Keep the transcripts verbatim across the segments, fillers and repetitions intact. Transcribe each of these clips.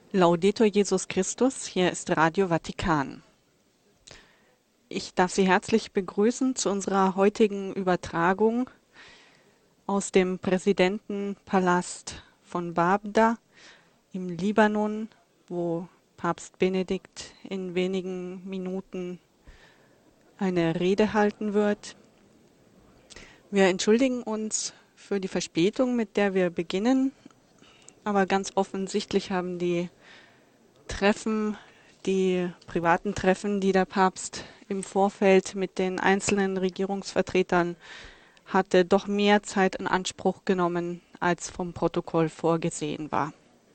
Laudetur Jesus Christus, hier ist Radio Vatikan. Ich darf Sie herzlich begrüßen zu unserer heutigen Übertragung aus dem Präsidentenpalast von Babda im Libanon, wo Papst Benedikt in wenigen Minuten eine Rede halten wird. Wir entschuldigen uns für die Verspätung, mit der wir beginnen, aber ganz offensichtlich haben die Treffen, die privaten Treffen, die der Papst im Vorfeld mit den einzelnen Regierungsvertretern hatte, doch mehr Zeit in Anspruch genommen, als vom Protokoll vorgesehen war.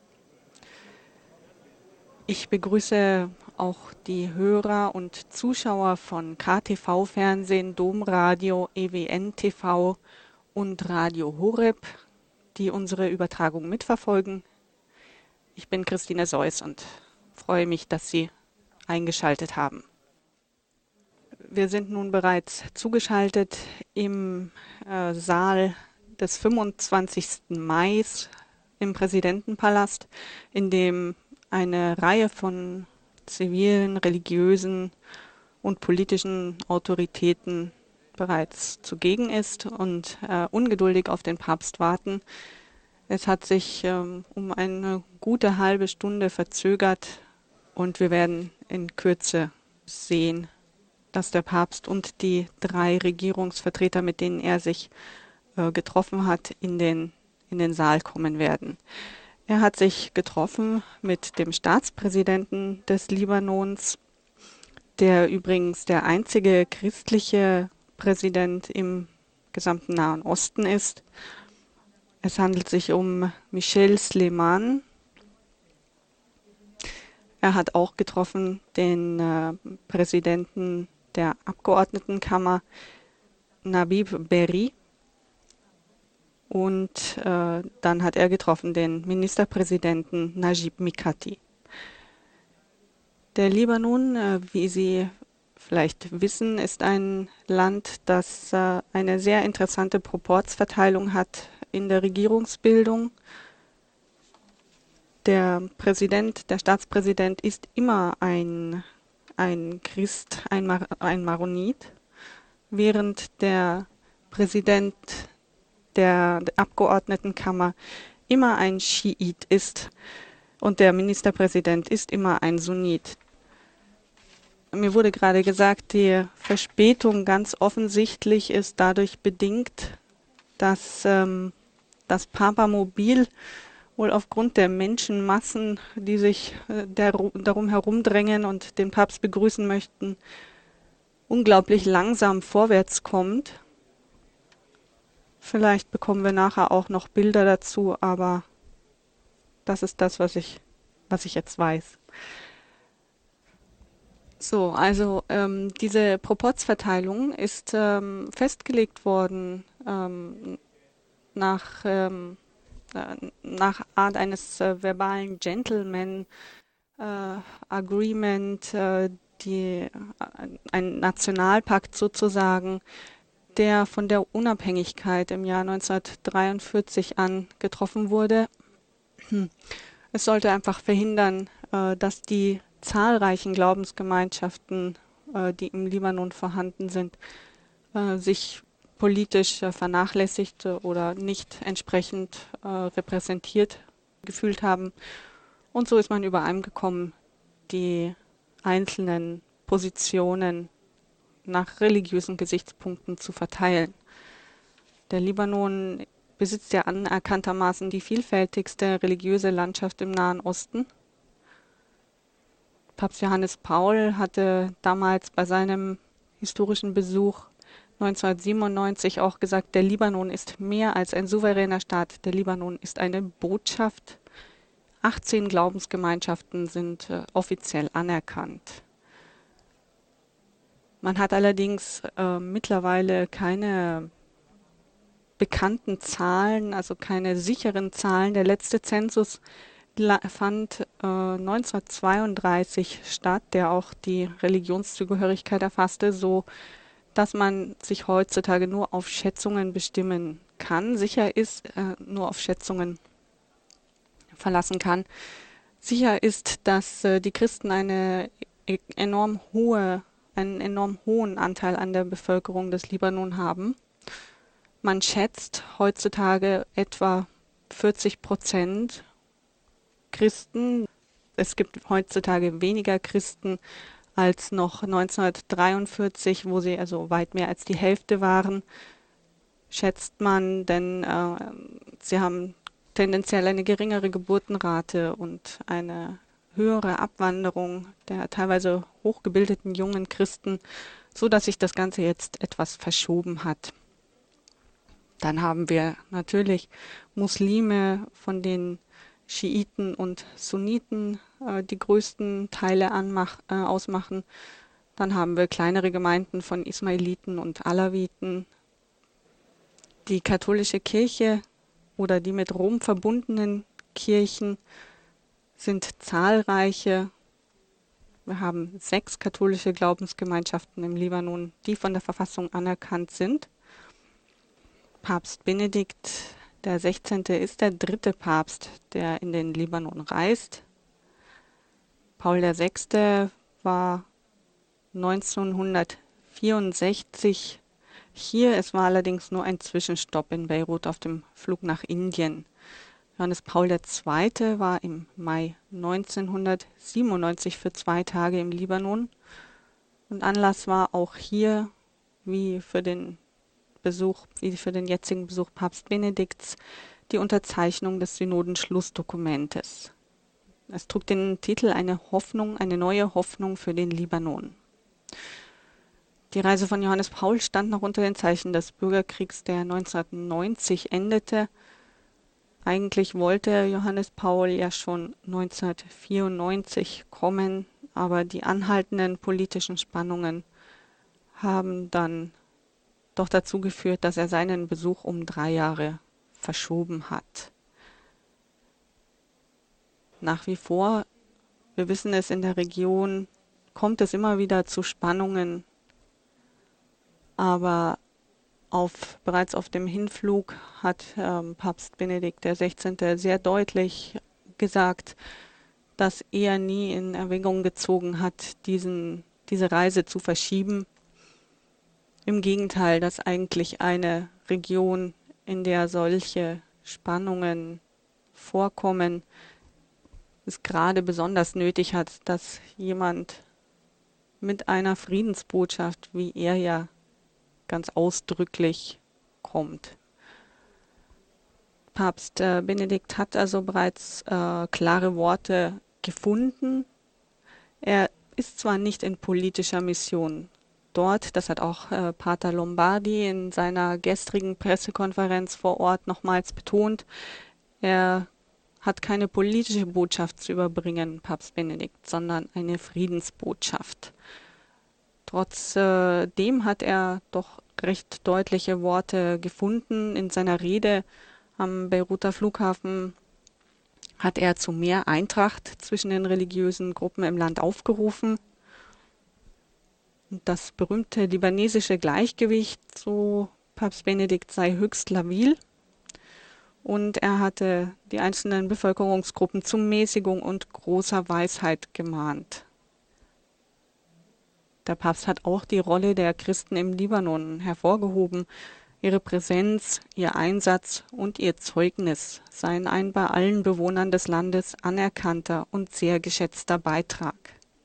Ich begrüße auch die Hörer und Zuschauer von K T V-Fernsehen, Domradio, E W N T V und Radio Horeb, die unsere Übertragung mitverfolgen. Ich bin Christine Seuss und freue mich, dass Sie eingeschaltet haben. Wir sind nun bereits zugeschaltet im äh, Saal des fünfundzwanzigsten Mai im Präsidentenpalast, in dem eine Reihe von zivilen, religiösen und politischen Autoritäten bereits zugegen ist und äh, ungeduldig auf den Papst warten. Es hat sich ähm, um eine gute halbe Stunde verzögert und wir werden in Kürze sehen, dass der Papst und die drei Regierungsvertreter, mit denen er sich äh, getroffen hat, in den, in den Saal kommen werden. Er hat sich getroffen mit dem Staatspräsidenten des Libanons, der übrigens der einzige christliche Präsident im gesamten Nahen Osten ist. Es handelt sich um Michel Sleiman. Er hat auch getroffen den äh, Präsidenten der Abgeordnetenkammer, Nabih Berri. Und äh, dann hat er getroffen den Ministerpräsidenten Najib Mikati. Der Libanon, äh, wie Sie vielleicht wissen, ist ein Land, das äh, eine sehr interessante Proporzverteilung hat in der Regierungsbildung. Der Präsident, der Staatspräsident ist immer ein, ein Christ, ein, Mar ein Maronit, während der Präsident der Abgeordnetenkammer immer ein Schiit ist und der Ministerpräsident ist immer ein Sunnit. Mir wurde gerade gesagt, die Verspätung ganz offensichtlich ist dadurch bedingt, dass ähm, das Papamobil wohl aufgrund der Menschenmassen, die sich äh, der, darum herumdrängen und den Papst begrüßen möchten, unglaublich langsam vorwärts kommt. Vielleicht bekommen wir nachher auch noch Bilder dazu, aber das ist das, was ich, was ich jetzt weiß. So, also ähm, diese Proporzverteilung ist ähm, festgelegt worden ähm, nach, ähm, äh, nach Art eines äh, verbalen Gentleman äh, Agreement, äh, die, äh, ein Nationalpakt sozusagen, der von der Unabhängigkeit im Jahr neunzehnhundertdreiundvierzig an getroffen wurde. Es sollte einfach verhindern, äh, dass die zahlreichen Glaubensgemeinschaften, äh, die im Libanon vorhanden sind, äh, sich politisch äh, vernachlässigt oder nicht entsprechend äh, repräsentiert gefühlt haben. Und so ist man übereingekommen, die einzelnen Positionen nach religiösen Gesichtspunkten zu verteilen. Der Libanon besitzt ja anerkanntermaßen die vielfältigste religiöse Landschaft im Nahen Osten. Papst Johannes Paul hatte damals bei seinem historischen Besuch neunzehnhundertsiebenundneunzig auch gesagt, der Libanon ist mehr als ein souveräner Staat, der Libanon ist eine Botschaft. achtzehn Glaubensgemeinschaften sind äh, offiziell anerkannt. Man hat allerdings äh, mittlerweile keine bekannten Zahlen, also keine sicheren Zahlen. Der letzte Zensus fand äh, neunzehnhundertzweiunddreißig statt, der auch die Religionszugehörigkeit erfasste, so dass man sich heutzutage nur auf Schätzungen bestimmen kann, sicher ist, äh, nur auf Schätzungen verlassen kann. Sicher ist, dass äh, die Christen eine e- enorm hohe, einen enorm hohen Anteil an der Bevölkerung des Libanon haben. Man schätzt heutzutage etwa vierzig Prozent Christen. Es gibt heutzutage weniger Christen als noch neunzehnhundertdreiundvierzig, wo sie also weit mehr als die Hälfte waren, schätzt man, denn äh, sie haben tendenziell eine geringere Geburtenrate und eine höhere Abwanderung der teilweise hochgebildeten jungen Christen, so dass sich das Ganze jetzt etwas verschoben hat. Dann haben wir natürlich Muslime, von den Schiiten und Sunniten äh, die größten Teile anmach, äh, ausmachen. Dann haben wir kleinere Gemeinden von Ismailiten und Alawiten. Die katholische Kirche oder die mit Rom verbundenen Kirchen sind zahlreiche. Wir haben sechs katholische Glaubensgemeinschaften im Libanon, die von der Verfassung anerkannt sind. Papst Benedikt der Sechzehnte ist der dritte Papst, der in den Libanon reist. Paul der Sechste war neunzehnhundertvierundsechzig hier. Es war allerdings nur ein Zwischenstopp in Beirut auf dem Flug nach Indien. Johannes Paul der Zweite war im Mai neunzehnhundertsiebenundneunzig für zwei Tage im Libanon. Und Anlass war auch hier, wie für den Besuch, wie für den jetzigen Besuch Papst Benedikts, die Unterzeichnung des Synodenschlussdokumentes. Es trug den Titel Eine Hoffnung, eine neue Hoffnung für den Libanon. Die Reise von Johannes Paul stand noch unter den Zeichen des Bürgerkriegs, der neunzehnhundertneunzig endete. Eigentlich wollte Johannes Paul ja schon neunzehnhundertvierundneunzig kommen, aber die anhaltenden politischen Spannungen haben dann doch dazu geführt, dass er seinen Besuch um drei Jahre verschoben hat. Nach wie vor, wir wissen es, in der Region kommt es immer wieder zu Spannungen, aber auf, bereits auf dem Hinflug hat ähm, Papst Benedikt der Sechzehnte sehr deutlich gesagt, dass er nie in Erwägung gezogen hat, diesen, diese Reise zu verschieben. Im Gegenteil, dass eigentlich eine Region, in der solche Spannungen vorkommen, es gerade besonders nötig hat, dass jemand mit einer Friedensbotschaft, wie er ja ganz ausdrücklich kommt. Papst äh, Benedikt hat also bereits äh, klare Worte gefunden. Er ist zwar nicht in politischer Mission dort, das hat auch äh, Pater Lombardi in seiner gestrigen Pressekonferenz vor Ort nochmals betont. Er hat keine politische Botschaft zu überbringen, Papst Benedikt, sondern eine Friedensbotschaft. Trotzdem hat er doch recht deutliche Worte gefunden. In seiner Rede am Beiruter Flughafen hat er zu mehr Eintracht zwischen den religiösen Gruppen im Land aufgerufen. Das berühmte libanesische Gleichgewicht, so Papst Benedikt, sei höchst labil. Und er hatte die einzelnen Bevölkerungsgruppen zu Mäßigung und großer Weisheit gemahnt. Der Papst hat auch die Rolle der Christen im Libanon hervorgehoben. Ihre Präsenz, ihr Einsatz und ihr Zeugnis seien ein bei allen Bewohnern des Landes anerkannter und sehr geschätzter Beitrag.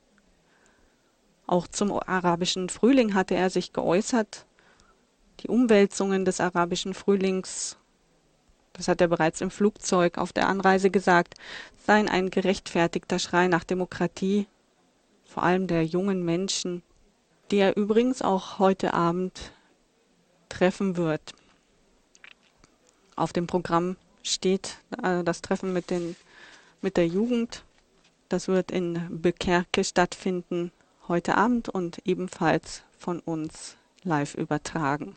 Auch zum arabischen Frühling hatte er sich geäußert. Die Umwälzungen des arabischen Frühlings, das hat er bereits im Flugzeug auf der Anreise gesagt, seien ein gerechtfertigter Schrei nach Demokratie, vor allem der jungen Menschen, die er übrigens auch heute Abend treffen wird. Auf dem Programm steht äh, das Treffen mit, den, mit der Jugend. Das wird in Bekerke stattfinden heute Abend und ebenfalls von uns live übertragen.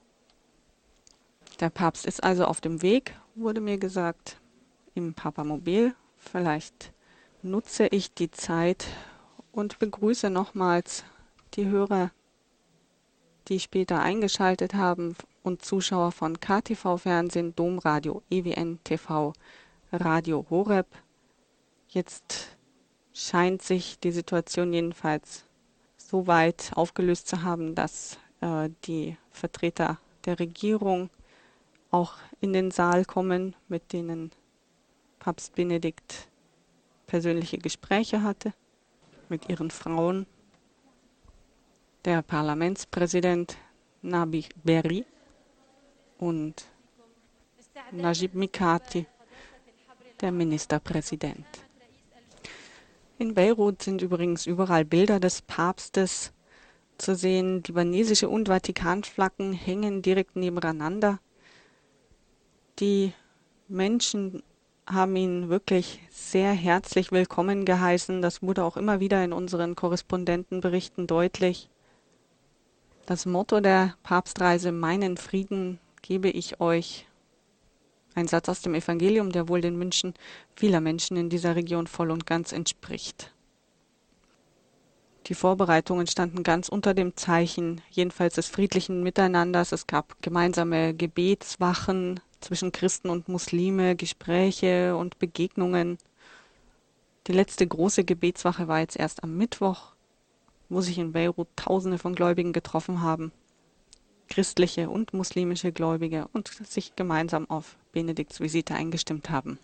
Der Papst ist also auf dem Weg, wurde mir gesagt, im Papamobil. Vielleicht nutze ich die Zeit und begrüße nochmals die Hörer, die später eingeschaltet haben und Zuschauer von K T V Fernsehen, Domradio, E W N T V, Radio Horeb. Jetzt scheint sich die Situation jedenfalls so weit aufgelöst zu haben, dass äh, die Vertreter der Regierung auch in den Saal kommen, mit denen Papst Benedikt persönliche Gespräche hatte, mit ihren Frauen. Der Parlamentspräsident Nabi Berri und Najib Mikati, der Ministerpräsident. In Beirut sind übrigens überall Bilder des Papstes zu sehen. Libanesische und Vatikanflaggen hängen direkt nebeneinander. Die Menschen haben ihn wirklich sehr herzlich willkommen geheißen. Das wurde auch immer wieder in unseren Korrespondentenberichten deutlich. Das Motto der Papstreise: Meinen Frieden gebe ich euch. Ein Satz aus dem Evangelium, der wohl den Wünschen vieler Menschen in dieser Region voll und ganz entspricht. Die Vorbereitungen standen ganz unter dem Zeichen, jedenfalls des friedlichen Miteinanders. Es gab gemeinsame Gebetswachen zwischen Christen und Muslime, Gespräche und Begegnungen. Die letzte große Gebetswache war jetzt erst am Mittwoch, wo sich in Beirut Tausende von Gläubigen getroffen haben. Christliche und muslimische Gläubige, und sich gemeinsam auf Benedikts Visite eingestimmt haben.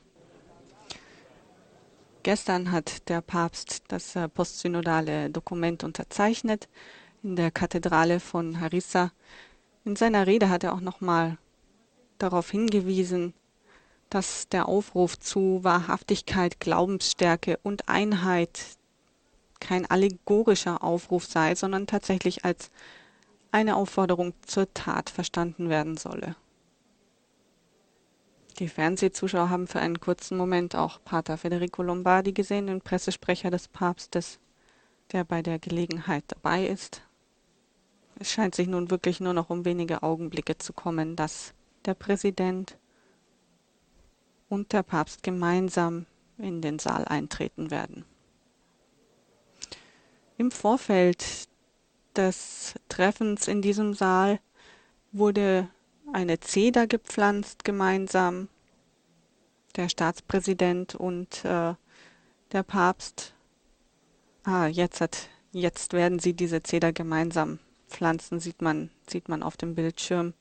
Gestern hat der Papst das äh, postsynodale Dokument unterzeichnet in der Kathedrale von Harissa. In seiner Rede hat er auch nochmal darauf hingewiesen, dass der Aufruf zu Wahrhaftigkeit, Glaubensstärke und Einheit kein allegorischer Aufruf sei, sondern tatsächlich als eine Aufforderung zur Tat verstanden werden solle. Die Fernsehzuschauer haben für einen kurzen Moment auch Pater Federico Lombardi gesehen, den Pressesprecher des Papstes, der bei der Gelegenheit dabei ist. Es scheint sich nun wirklich nur noch um wenige Augenblicke zu kommen, dass der Präsident und der Papst gemeinsam in den Saal eintreten werden. Im Vorfeld des Treffens in diesem Saal wurde eine Zeder gepflanzt gemeinsam. Der Staatspräsident und äh, der Papst. Ah, jetzt hat, jetzt werden sie diese Zeder gemeinsam pflanzen, sieht man, sieht man auf dem Bildschirm.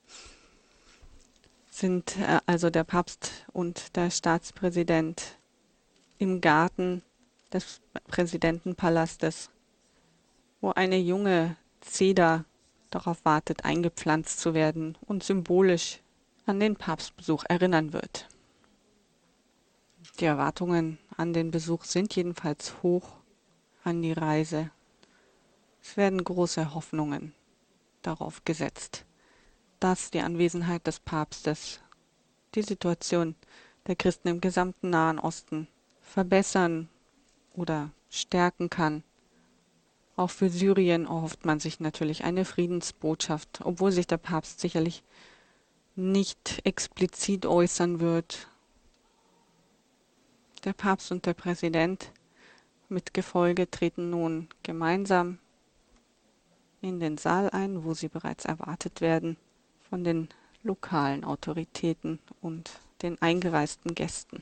Sind äh, also der Papst und der Staatspräsident im Garten des Präsidentenpalastes, wo eine junge Zeder darauf wartet, eingepflanzt zu werden und symbolisch an den Papstbesuch erinnern wird. Die Erwartungen an den Besuch sind jedenfalls hoch, an die Reise. Es werden große Hoffnungen darauf gesetzt, dass die Anwesenheit des Papstes die Situation der Christen im gesamten Nahen Osten verbessern oder stärken kann. Auch für Syrien erhofft man sich natürlich eine Friedensbotschaft, obwohl sich der Papst sicherlich nicht explizit äußern wird. Der Papst und der Präsident mit Gefolge treten nun gemeinsam in den Saal ein, wo sie bereits erwartet werden von den lokalen Autoritäten und den eingereisten Gästen.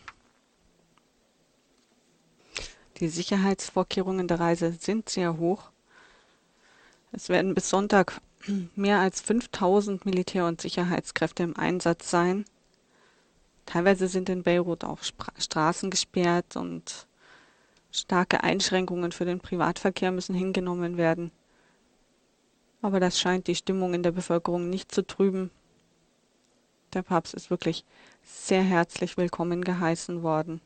Die Sicherheitsvorkehrungen der Reise sind sehr hoch. Es werden bis Sonntag mehr als fünftausend Militär- und Sicherheitskräfte im Einsatz sein. Teilweise sind in Beirut auch Spra- Straßen gesperrt und starke Einschränkungen für den Privatverkehr müssen hingenommen werden. Aber das scheint die Stimmung in der Bevölkerung nicht zu trüben. Der Papst ist wirklich sehr herzlich willkommen geheißen worden.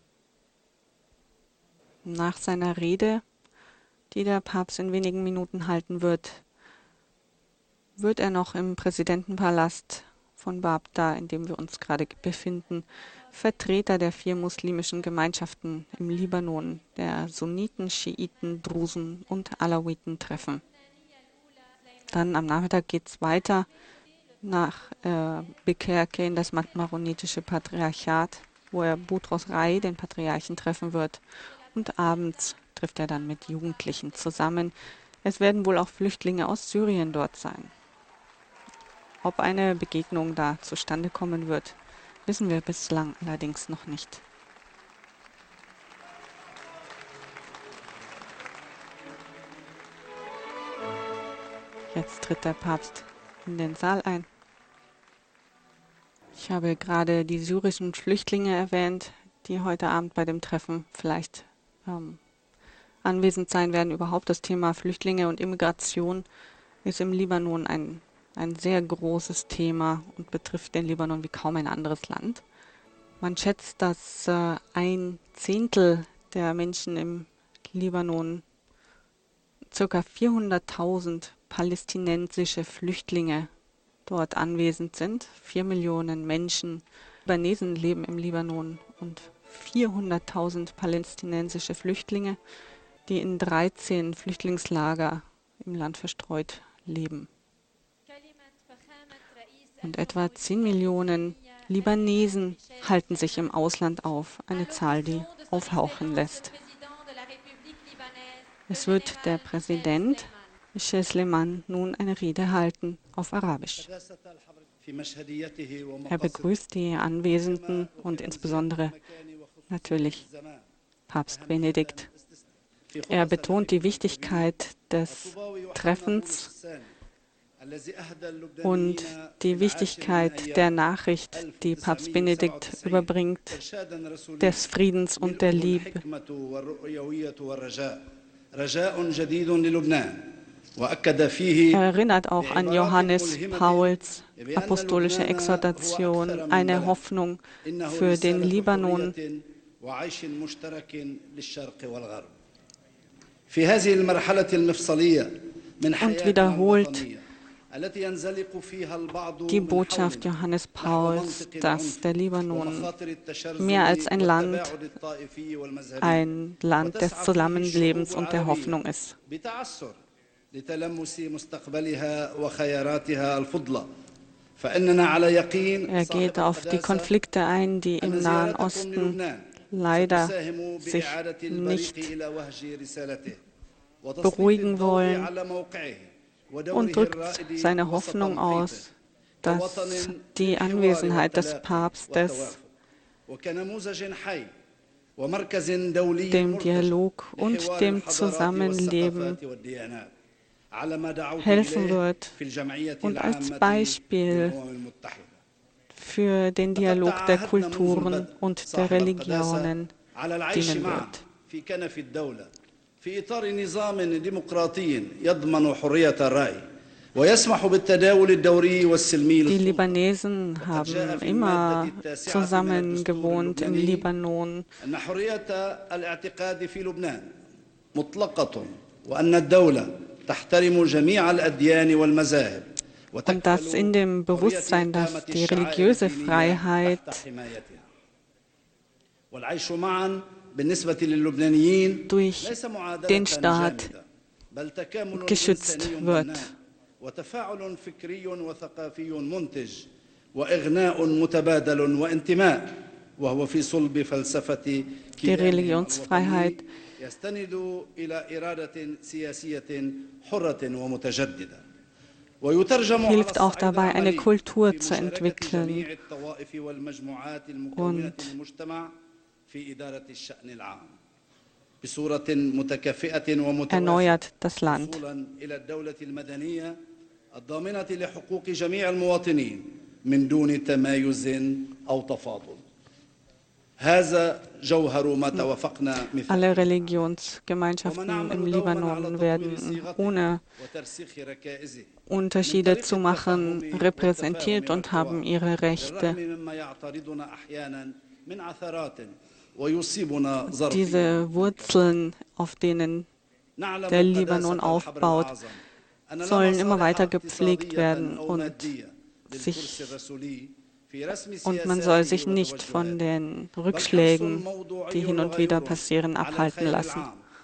Nach seiner Rede, die der Papst in wenigen Minuten halten wird, wird er noch im Präsidentenpalast von Babda, in dem wir uns gerade befinden, Vertreter der vier muslimischen Gemeinschaften im Libanon, der Sunniten, Schiiten, Drusen und Alawiten treffen. Dann am Nachmittag geht es weiter nach äh, Bekerke in das maronitische Patriarchat, wo er Boutros Ghali, den Patriarchen, treffen wird. Und abends trifft er dann mit Jugendlichen zusammen. Es werden wohl auch Flüchtlinge aus Syrien dort sein. Ob eine Begegnung da zustande kommen wird, wissen wir bislang allerdings noch nicht. Jetzt tritt der Papst in den Saal ein. Ich habe gerade die syrischen Flüchtlinge erwähnt, die heute Abend bei dem Treffen vielleicht ähm, anwesend sein werden. Überhaupt das Thema Flüchtlinge und Immigration ist im Libanon ein, ein sehr großes Thema und betrifft den Libanon wie kaum ein anderes Land. Man schätzt, dass äh, ein Zehntel der Menschen im Libanon, ca. vierhunderttausend palästinensische Flüchtlinge dort anwesend sind. Vier Millionen Menschen, Libanesen leben im Libanon und vierhunderttausend palästinensische Flüchtlinge, die in dreizehn Flüchtlingslager im Land verstreut leben. Und etwa zehn Millionen Libanesen halten sich im Ausland auf, eine Zahl, die aufhorchen lässt. Es wird der Präsident Michel Sleiman nun eine Rede halten auf Arabisch. Er begrüßt die Anwesenden und insbesondere natürlich Papst Benedikt. Er betont die Wichtigkeit des Treffens und die Wichtigkeit der Nachricht, die Papst Benedikt überbringt, des Friedens und der Liebe. Er erinnert auch an Johannes Pauls apostolische Exhortation, eine Hoffnung für den Libanon. Und wiederholt die Botschaft Johannes Pauls, dass der Libanon mehr als ein Land, ein Land des Zusammenlebens und der Hoffnung ist. Er geht auf die Konflikte ein, die im Nahen Osten leider sich nicht beruhigen wollen, und drückt seine Hoffnung aus, dass die Anwesenheit des Papstes dem Dialog und dem Zusammenleben helfen wird und als Beispiel für den Dialog der Kulturen und der Religionen dienen wird. في إطار نظام ديمقراطي يضمن حرية الرأي ويسمح بالتداول الدوري والسلمي. Die Libanesen haben immer zusammen gewohnt im Libanon. أن حرية الاعتقاد في لبنان مطلقة وأن الدولة تحترم جميع الأديان والمذاهب. Und das in dem Bewusstsein, dass die religiöse Freiheit durch den Staat geschützt wird. Die Religionsfreiheit hilft auch dabei, eine Kultur zu entwickeln und erneuert das Land. Alle Religionsgemeinschaften im Libanon werden ohne Unterschiede zu machen repräsentiert und haben ihre Rechte. Diese Wurzeln, auf denen der Libanon aufbaut, sollen immer weiter gepflegt werden und, sich, und man soll sich nicht von den Rückschlägen, die hin und wieder passieren, abhalten lassen.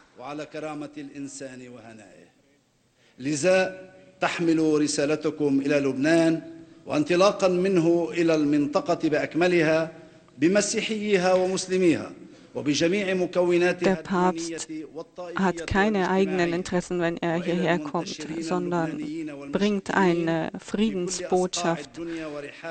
تحمل رسالتكم إلى لبنان وانطلاقا منه إلى المنطقة بأكملها بمسيحيها ومسلميها وبجميع مكوناتها. Der Papst hat keine eigenen Interessen, wenn er hierher kommt, sondern bringt eine Friedensbotschaft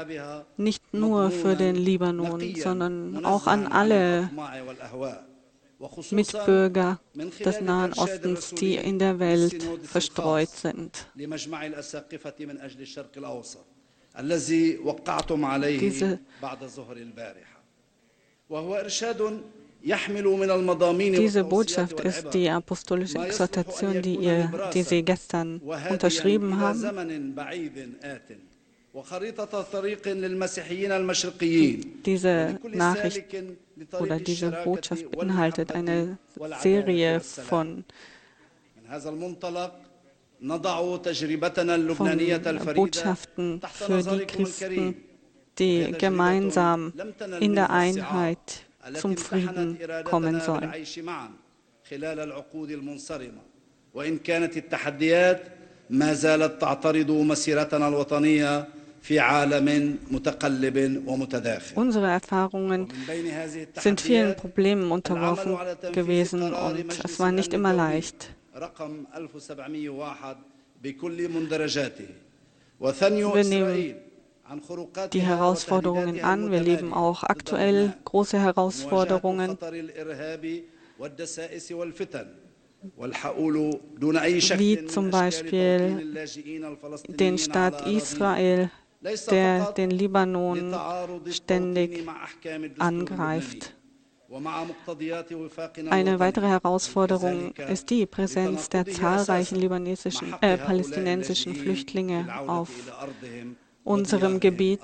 nicht nur für den Libanon, sondern auch an alle Mitbürger des Nahen Ostens, die in der Welt verstreut sind. Diese, diese Botschaft ist die apostolische Exhortation, die, ihr, die Sie gestern unterschrieben haben. Diese Nachricht oder diese Botschaft beinhaltet eine Serie von, von Botschaften für die Christen, die gemeinsam in der Einheit zum Frieden kommen sollen. Unsere Erfahrungen sind vielen Problemen unterworfen gewesen und es war nicht immer leicht. Wir nehmen die Herausforderungen an. Wir leben auch aktuell große Herausforderungen, wie zum Beispiel den Staat Israel, der den Libanon ständig angreift. Eine weitere Herausforderung ist die Präsenz der zahlreichen libanesischen, äh, palästinensischen Flüchtlinge auf unserem Gebiet.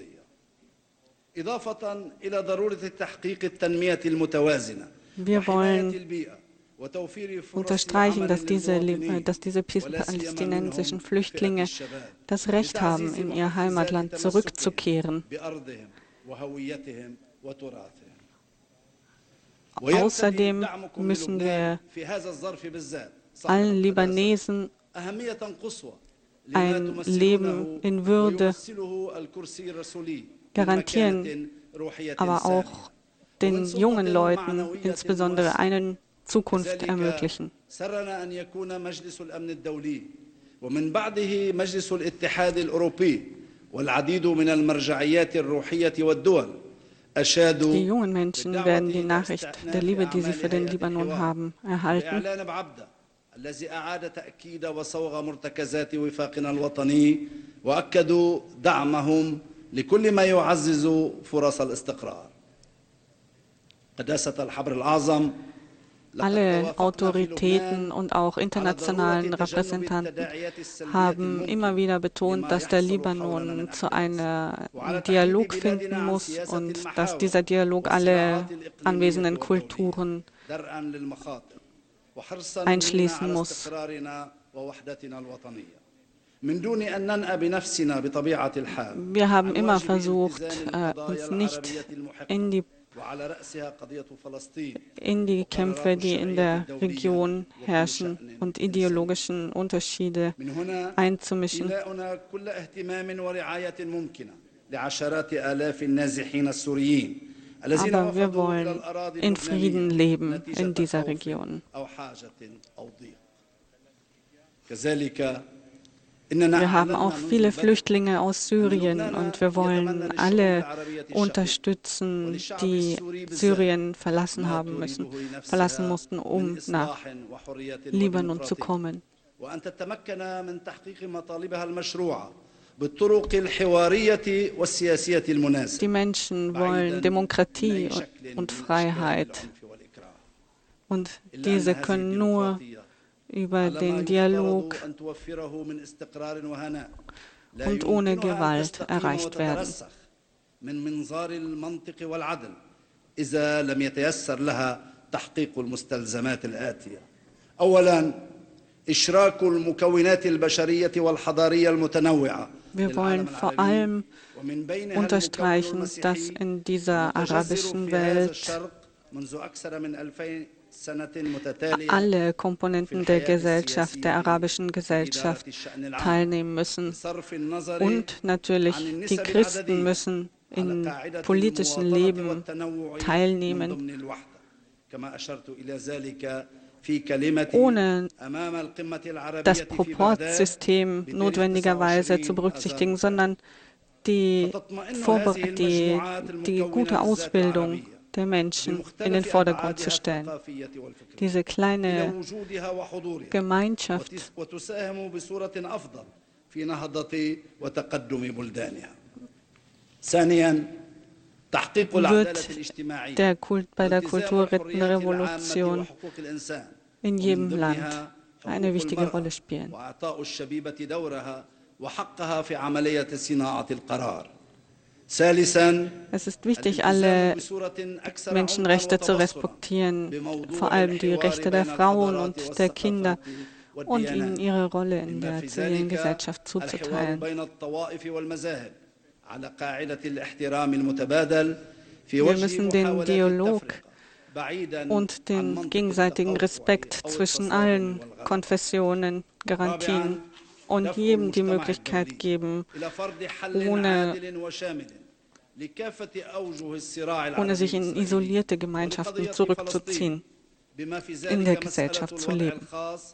Wir wollen unterstreichen, dass diese, dass diese palästinensischen Flüchtlinge das Recht haben, in ihr Heimatland zurückzukehren. Außerdem müssen wir allen Libanesen ein Leben in Würde garantieren, aber auch den jungen Leuten insbesondere eine Zukunft ermöglichen. Die jungen Menschen werden die Nachricht der Liebe, die sie für den Libanon haben, erhalten. الذي أعاد تأكيد وصوغ مرتكزات وفاقنا الوطني وأكدوا دعمهم لكل ما يعزز فرص الاستقرار. قداسة الحبر الأعظم. Alle Autoritäten und auch internationalen Repräsentanten haben immer wieder betont, dass der Libanon zu einem Dialog finden muss und dass dieser Dialog alle anwesenden Kulturen einschließen muss. Wir haben immer versucht, uns nicht in die, in die Kämpfe, die in der Region herrschen, und ideologischen Unterschiede einzumischen. Aber wir wollen in Frieden leben in dieser Region. Wir haben auch viele Flüchtlinge aus Syrien und wir wollen alle unterstützen, die Syrien verlassen haben müssen, verlassen mussten, um nach Libanon zu kommen. Die Menschen wollen Demokratie und Freiheit und diese können nur über den Dialog und ohne Gewalt erreicht werden. Wir wollen vor allem unterstreichen, dass in dieser arabischen Welt alle Komponenten der Gesellschaft, der arabischen Gesellschaft teilnehmen müssen. Und natürlich die Christen müssen im politischen Leben teilnehmen, ohne das Proportsystem notwendigerweise zu berücksichtigen, sondern die, Vorbere die, die gute Ausbildung der Menschen in den Vordergrund zu stellen. Diese kleine Gemeinschaft wird der Kult bei der Kulturrevolution in jedem Land eine wichtige Rolle spielen. Es ist wichtig, alle Menschenrechte zu respektieren, vor allem die Rechte der Frauen und der Kinder, und ihnen ihre Rolle in der zivilen Gesellschaft zuzuteilen. Wir müssen den Dialog und den gegenseitigen Respekt zwischen allen Konfessionen garantieren und jedem die Möglichkeit geben, ohne, ohne sich in isolierte Gemeinschaften zurückzuziehen, in der Gesellschaft zu leben.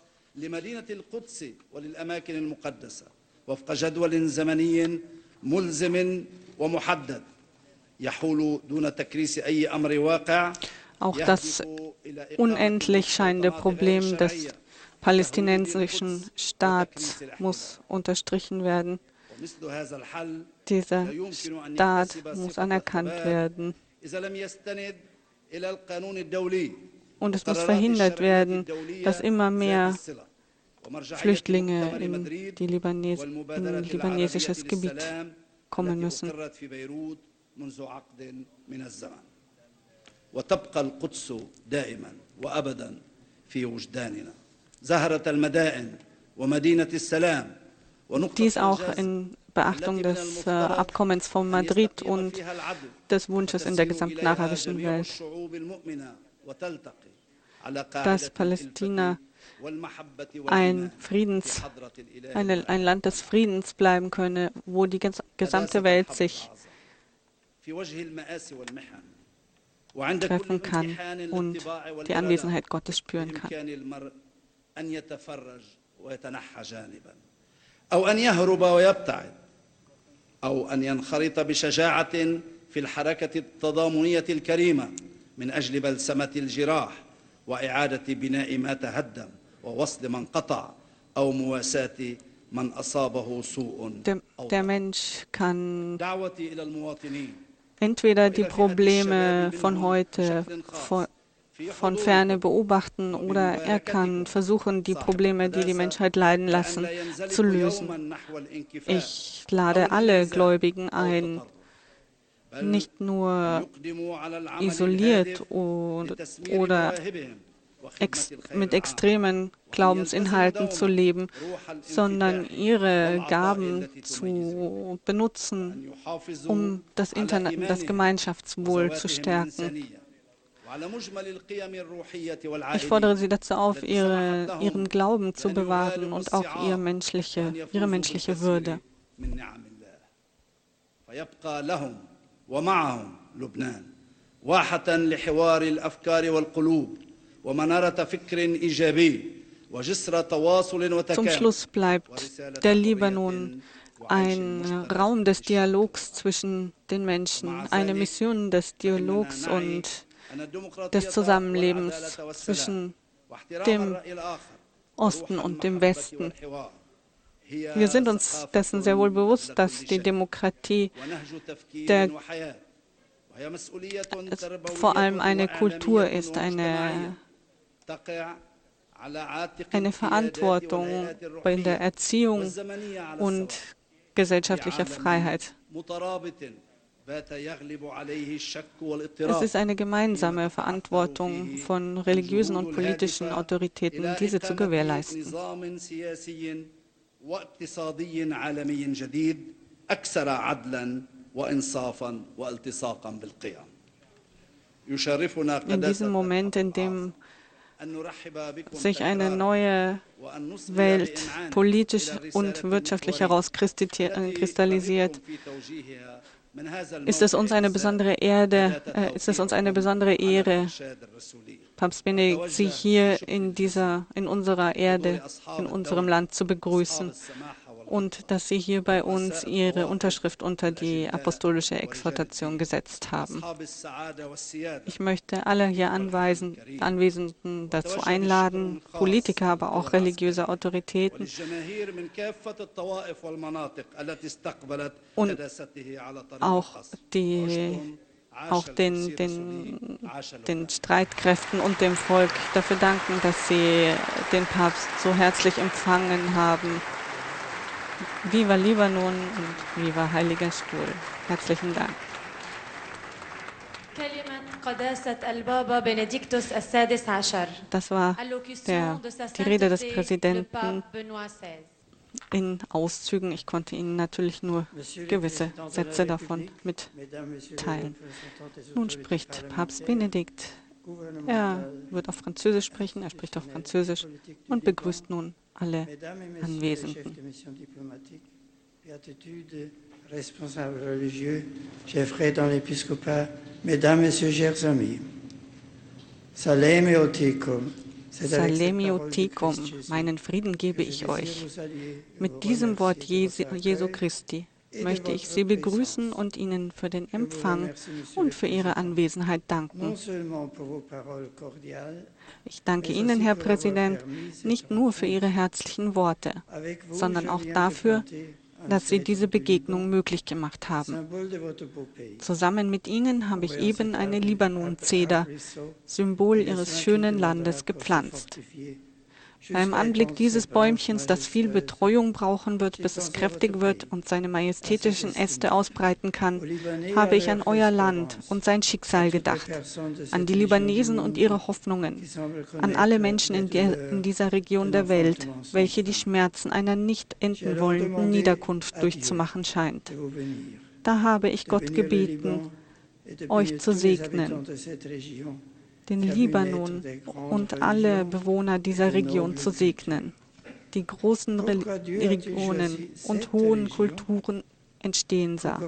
Auch das unendlich scheinende Problem des palästinensischen Staats muss unterstrichen werden. Dieser Staat muss anerkannt werden. Und es muss verhindert werden, dass immer mehr Flüchtlinge in, die Libanes in libanesisches Gebiet kommen müssen. وتبقى القدس دائما وابدا في وجداننا زهرة المدائن ومدينة السلام. Dies auch in Beachtung des äh, Abkommens von Madrid und des Wunsches in der gesamten arabischen Welt, dass Palästina ein, Friedens, eine, ein Land des Friedens bleiben könne, wo die gesamte Welt sich treffen kann und die Anwesenheit Gottes spüren kann. أو أن يهرب ويبتعد أو أن ينخرط بشجاعة في الحركة التضامنية الكريمة من أجل بلسمة الجراح وإعادة بناء ما تهدم ووصل من قطع أو مواساة من أصابه سوء. Der Mensch kann entweder die Probleme von heute von, von ferne beobachten oder er kann versuchen, die Probleme, die die Menschheit leiden lassen, zu lösen. Ich lade alle Gläubigen ein, nicht nur isoliert oder, oder ex, mit extremen Glaubensinhalten zu leben, sondern ihre Gaben zu benutzen, um das, Interna- das Gemeinschaftswohl zu stärken. Ich fordere Sie dazu auf, ihre, ihren Glauben zu bewahren und auch ihre menschliche, ihre menschliche Würde. Zum Schluss bleibt der Libanon ein Raum des Dialogs zwischen den Menschen, eine Mission des Dialogs und des Zusammenlebens zwischen dem Osten und dem Westen. Wir sind uns dessen sehr wohl bewusst, dass die Demokratie der, vor allem eine Kultur ist, eine, eine Verantwortung bei der Erziehung und gesellschaftlicher Freiheit. Es ist eine gemeinsame Verantwortung von religiösen und politischen Autoritäten, diese zu gewährleisten. In diesem Moment, in dem sich eine neue Welt politisch und wirtschaftlich herauskristallisiert, ist es uns eine besondere Erde, äh, ist es uns eine besondere Ehre, Papst Benedikt, Sie hier in dieser, in unserer Erde, in unserem Land zu begrüßen und dass Sie hier bei uns Ihre Unterschrift unter die apostolische Exhortation gesetzt haben. Ich möchte alle hier Anweisen, Anwesenden dazu einladen, Politiker, aber auch religiöse Autoritäten und auch die auch den, den, den Streitkräften und dem Volk dafür danken, dass sie den Papst so herzlich empfangen haben. Viva Libanon und Viva Heiliger Stuhl. Herzlichen Dank. Das war der, die Rede des Präsidenten in Auszügen. Ich konnte Ihnen natürlich nur gewisse Sätze davon mitteilen. Nun spricht Papst Benedikt. Er wird auf Französisch sprechen, er spricht auf Französisch und begrüßt nun alle Anwesenden. Responsables religieux, chefs frères dans l'épiscopat, mesdames, messieurs, chers amis. Saleme otikum. Salemi otikum, meinen Frieden gebe ich euch. Mit diesem Wort Jesu, Jesu Christi möchte ich Sie begrüßen und Ihnen für den Empfang und für Ihre Anwesenheit danken. Ich danke Ihnen, Herr Präsident, nicht nur für Ihre herzlichen Worte, sondern auch dafür, dass Sie diese Begegnung möglich gemacht haben. Zusammen mit Ihnen habe ich eben eine Libanon-Zeder, Symbol Ihres schönen Landes, gepflanzt. Beim Anblick dieses Bäumchens, das viel Betreuung brauchen wird, bis es kräftig wird und seine majestätischen Äste ausbreiten kann, habe ich an euer Land und sein Schicksal gedacht, an die Libanesen und ihre Hoffnungen, an alle Menschen in, der, in dieser Region der Welt, welche die Schmerzen einer nicht enden wollenden Niederkunft durchzumachen scheint. Da habe ich Gott gebeten, euch zu segnen, den Libanon und alle Bewohner dieser Region zu segnen. Die großen Religionen und hohen Kulturen entstehen sah.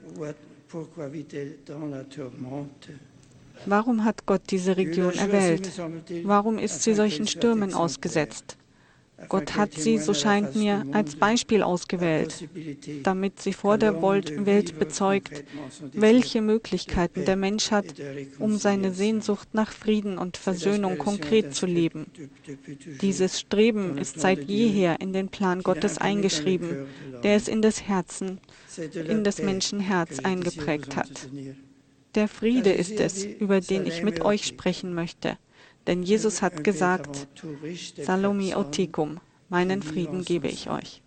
Warum hat Gott diese Region erwählt? Warum ist sie solchen Stürmen ausgesetzt? Gott hat sie, so scheint mir, als Beispiel ausgewählt, damit sie vor der Welt bezeugt, welche Möglichkeiten der Mensch hat, um seine Sehnsucht nach Frieden und Versöhnung konkret zu leben. Dieses Streben ist seit jeher in den Plan Gottes eingeschrieben, der es in das Herzen, in das Menschenherz eingeprägt hat. Der Friede ist es, über den ich mit euch sprechen möchte. Denn Jesus hat gesagt, Salomi otikum, meinen Frieden gebe ich euch.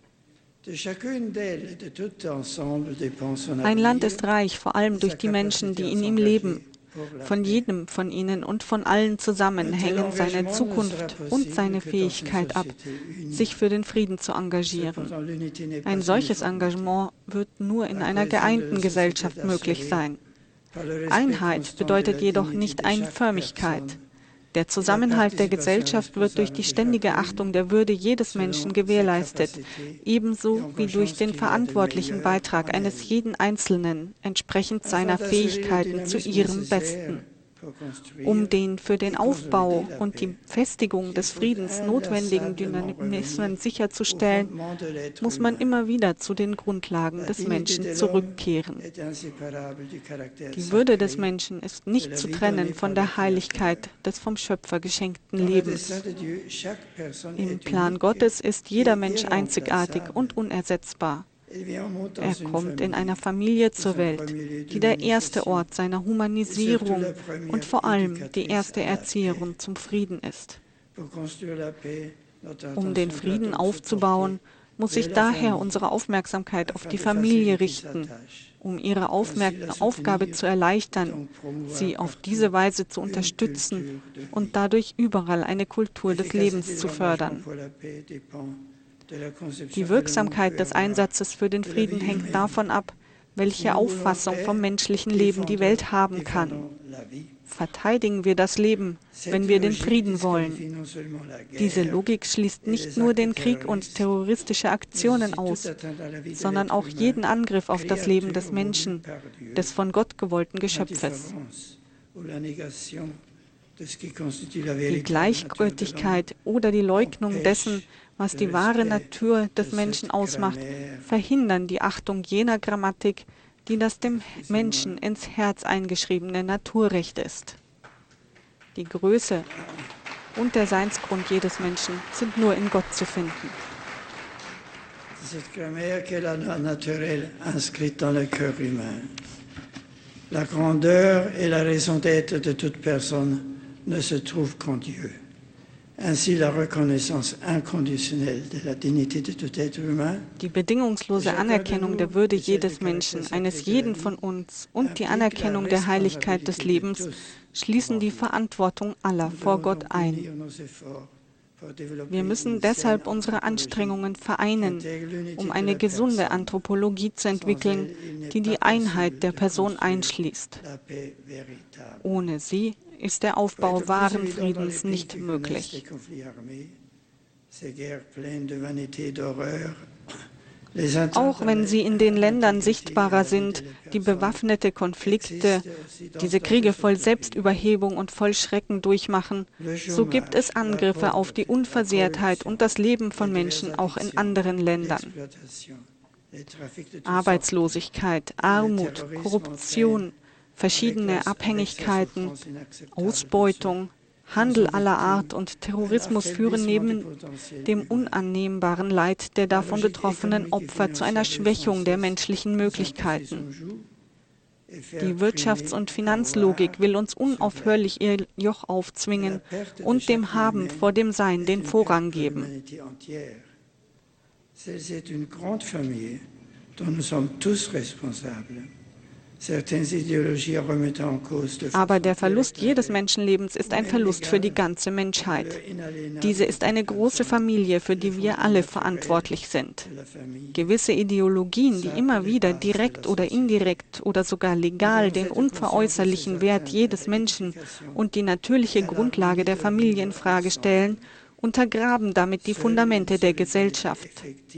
Ein Land ist reich, vor allem durch die Menschen, die in ihm leben. Von jedem von ihnen und von allen zusammen hängen seine Zukunft und seine Fähigkeit ab, sich für den Frieden zu engagieren. Ein solches Engagement wird nur in einer geeinten Gesellschaft möglich sein. Einheit bedeutet jedoch nicht Einförmigkeit. Der Zusammenhalt der Gesellschaft wird durch die ständige Achtung der Würde jedes Menschen gewährleistet, ebenso wie durch den verantwortlichen Beitrag eines jeden Einzelnen entsprechend seiner Fähigkeiten zu ihrem Besten. Um den für den Aufbau und die Festigung des Friedens notwendigen Dynamismen sicherzustellen, muss man immer wieder zu den Grundlagen des Menschen zurückkehren. Die Würde des Menschen ist nicht zu trennen von der Heiligkeit des vom Schöpfer geschenkten Lebens. Im Plan Gottes ist jeder Mensch einzigartig und unersetzbar. Er kommt in einer Familie zur Welt, die der erste Ort seiner Humanisierung und vor allem die erste Erzieherin zum Frieden ist. Um den Frieden aufzubauen, muss sich daher unsere Aufmerksamkeit auf die Familie richten, um ihre Aufgabe zu erleichtern, sie auf diese Weise zu unterstützen und dadurch überall eine Kultur des Lebens zu fördern. Die Wirksamkeit des Einsatzes für den Frieden hängt davon ab, welche Auffassung vom menschlichen Leben die Welt haben kann. Verteidigen wir das Leben, wenn wir den Frieden wollen. Diese Logik schließt nicht nur den Krieg und terroristische Aktionen aus, sondern auch jeden Angriff auf das Leben des Menschen, des von Gott gewollten Geschöpfes. Die Gleichgültigkeit oder die Leugnung dessen, was die wahre Natur des Menschen ausmacht, verhindern die Achtung jener Grammatik, die das dem Menschen ins Herz eingeschriebene Naturrecht ist. Die Größe und der Seinsgrund jedes Menschen sind nur in Gott zu finden. Cette grammaire qui est la loi naturelle inscrite dans le cœur humain. La grandeur et la raison d'être de toute personne ne se trouvent qu'en Dieu. Ainsi la reconnaissance inconditionnelle de la dignité de tout être humain. Die bedingungslose Anerkennung der Würde jedes Menschen, eines jeden von uns und die Anerkennung der Heiligkeit des Lebens schließen die Verantwortung aller vor Gott ein. Wir müssen deshalb unsere Anstrengungen vereinen, um eine gesunde Anthropologie zu entwickeln, die die Einheit der Person einschließt. Ohne sie ist der Aufbau wahren Friedens nicht möglich. Auch wenn sie in den Ländern sichtbarer sind, die bewaffnete Konflikte, diese Kriege voll Selbstüberhebung und voll Schrecken durchmachen, so gibt es Angriffe auf die Unversehrtheit und das Leben von Menschen auch in anderen Ländern. Arbeitslosigkeit, Armut, Korruption, verschiedene Abhängigkeiten, Ausbeutung, Handel aller Art und Terrorismus führen neben dem unannehmbaren Leid der davon betroffenen Opfer zu einer Schwächung der menschlichen Möglichkeiten. Die Wirtschafts- und Finanzlogik will uns unaufhörlich ihr Joch aufzwingen und dem Haben vor dem Sein den Vorrang geben. Aber der Verlust jedes Menschenlebens ist ein Verlust für die ganze Menschheit. Diese ist eine große Familie, für die wir alle verantwortlich sind. Gewisse Ideologien, die immer wieder direkt oder indirekt oder sogar legal den unveräußerlichen Wert jedes Menschen und die natürliche Grundlage der Familie in Frage stellen, untergraben damit die Fundamente der Gesellschaft.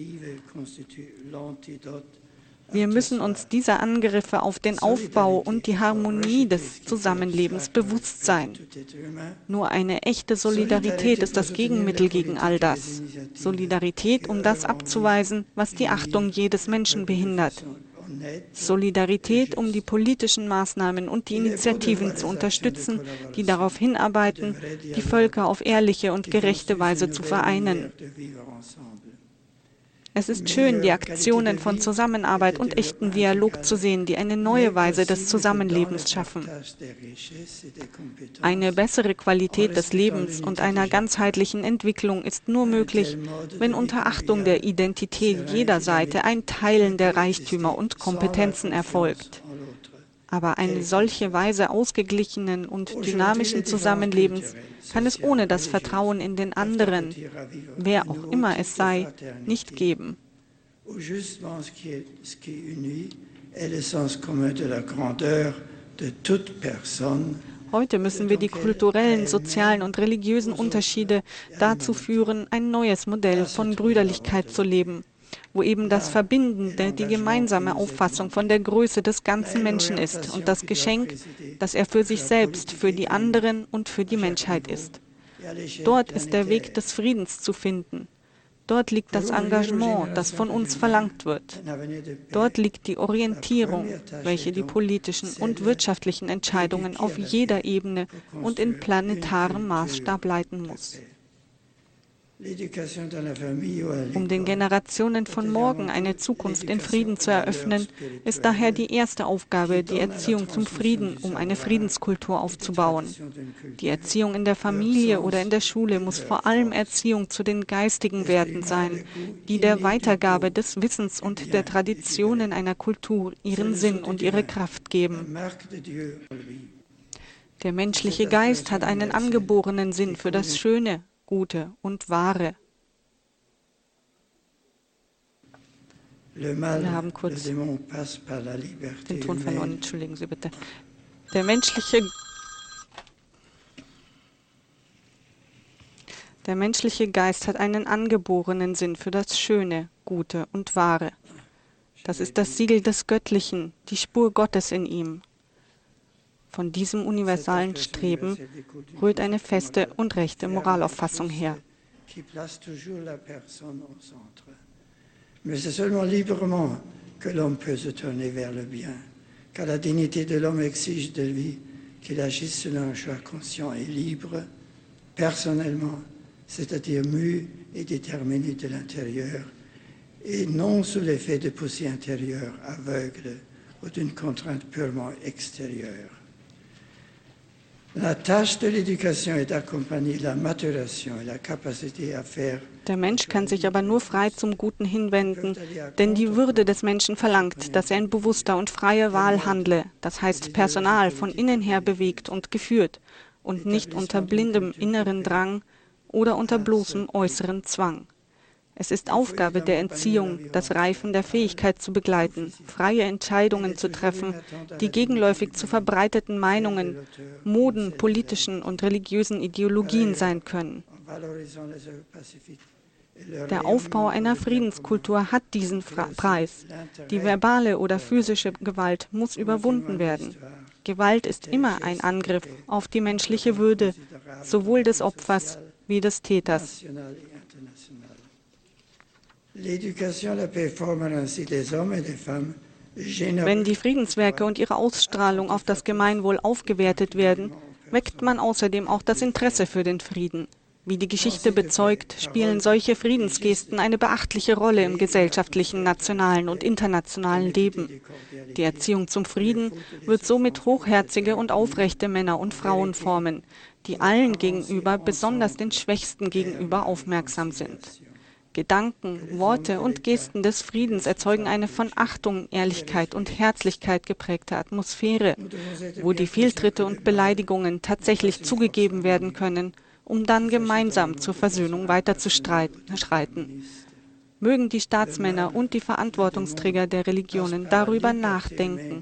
Wir müssen uns dieser Angriffe auf den Aufbau und die Harmonie des Zusammenlebens bewusst sein. Nur eine echte Solidarität ist das Gegenmittel gegen all das. Solidarität, um das abzuweisen, was die Achtung jedes Menschen behindert. Solidarität, um die politischen Maßnahmen und die Initiativen zu unterstützen, die darauf hinarbeiten, die Völker auf ehrliche und gerechte Weise zu vereinen. Es ist schön, die Aktionen von Zusammenarbeit und echten Dialog zu sehen, die eine neue Weise des Zusammenlebens schaffen. Eine bessere Qualität des Lebens und einer ganzheitlichen Entwicklung ist nur möglich, wenn unter Achtung der Identität jeder Seite ein Teilen der Reichtümer und Kompetenzen erfolgt. Aber eine solche Weise ausgeglichenen und dynamischen Zusammenlebens kann es ohne das Vertrauen in den anderen, wer auch immer es sei, nicht geben. Heute müssen wir die kulturellen, sozialen und religiösen Unterschiede dazu führen, ein neues Modell von Brüderlichkeit zu leben, wo eben das Verbindende die gemeinsame Auffassung von der Größe des ganzen Menschen ist und das Geschenk, das er für sich selbst, für die anderen und für die Menschheit ist. Dort ist der Weg des Friedens zu finden. Dort liegt das Engagement, das von uns verlangt wird. Dort liegt die Orientierung, welche die politischen und wirtschaftlichen Entscheidungen auf jeder Ebene und in planetarem Maßstab leiten muss. Um den Generationen von morgen eine Zukunft in Frieden zu eröffnen, ist daher die erste Aufgabe die Erziehung zum Frieden, um eine Friedenskultur aufzubauen. Die Erziehung in der Familie oder in der Schule muss vor allem Erziehung zu den geistigen Werten sein, die der Weitergabe des Wissens und der Traditionen einer Kultur ihren Sinn und ihre Kraft geben. Der menschliche Geist hat einen angeborenen Sinn für das Schöne, Gute und Wahre. Wir haben kurz den Ton verloren, entschuldigen Sie bitte. Der menschliche, der menschliche Geist hat einen angeborenen Sinn für das Schöne, Gute und Wahre. Das ist das Siegel des Göttlichen, die Spur Gottes in ihm. Von diesem universalen Streben rührt eine feste und rechte Moralauffassung her. Mais c'est seulement librement que l'homme peut se tourner vers le bien, car la dignité de l'homme exige de lui qu'il agisse selon un choix conscient et libre, personnellement, c'est-à-dire mu et déterminé de l'intérieur, et non sous l'effet de poussées intérieures aveugles ou d'une contrainte purement extérieure. La tâche de l'éducation est d'accompagner la maturation et la capacité à faire. Der Mensch kann sich aber nur frei zum Guten hinwenden, denn die Würde des Menschen verlangt, dass er in bewusster und freier Wahl handle, das heißt Personal von innen her bewegt und geführt und nicht unter blindem inneren Drang oder unter bloßem äußeren Zwang. Es ist Aufgabe der Entziehung, das Reifen der Fähigkeit zu begleiten, freie Entscheidungen zu treffen, die gegenläufig zu verbreiteten Meinungen, Moden, politischen und religiösen Ideologien sein können. Der Aufbau einer Friedenskultur hat diesen Preis. Die verbale oder physische Gewalt muss überwunden werden. Gewalt ist immer ein Angriff auf die menschliche Würde, sowohl des Opfers wie des Täters. Wenn die Friedenswerke und ihre Ausstrahlung auf das Gemeinwohl aufgewertet werden, weckt man außerdem auch das Interesse für den Frieden. Wie die Geschichte bezeugt, spielen solche Friedensgesten eine beachtliche Rolle im gesellschaftlichen, nationalen und internationalen Leben. Die Erziehung zum Frieden wird somit hochherzige und aufrechte Männer und Frauen formen, die allen gegenüber, besonders den Schwächsten gegenüber, aufmerksam sind. Gedanken, Worte und Gesten des Friedens erzeugen eine von Achtung, Ehrlichkeit und Herzlichkeit geprägte Atmosphäre, wo die Fehltritte und Beleidigungen tatsächlich zugegeben werden können, um dann gemeinsam zur Versöhnung weiterzuschreiten. Mögen die Staatsmänner und die Verantwortungsträger der Religionen darüber nachdenken.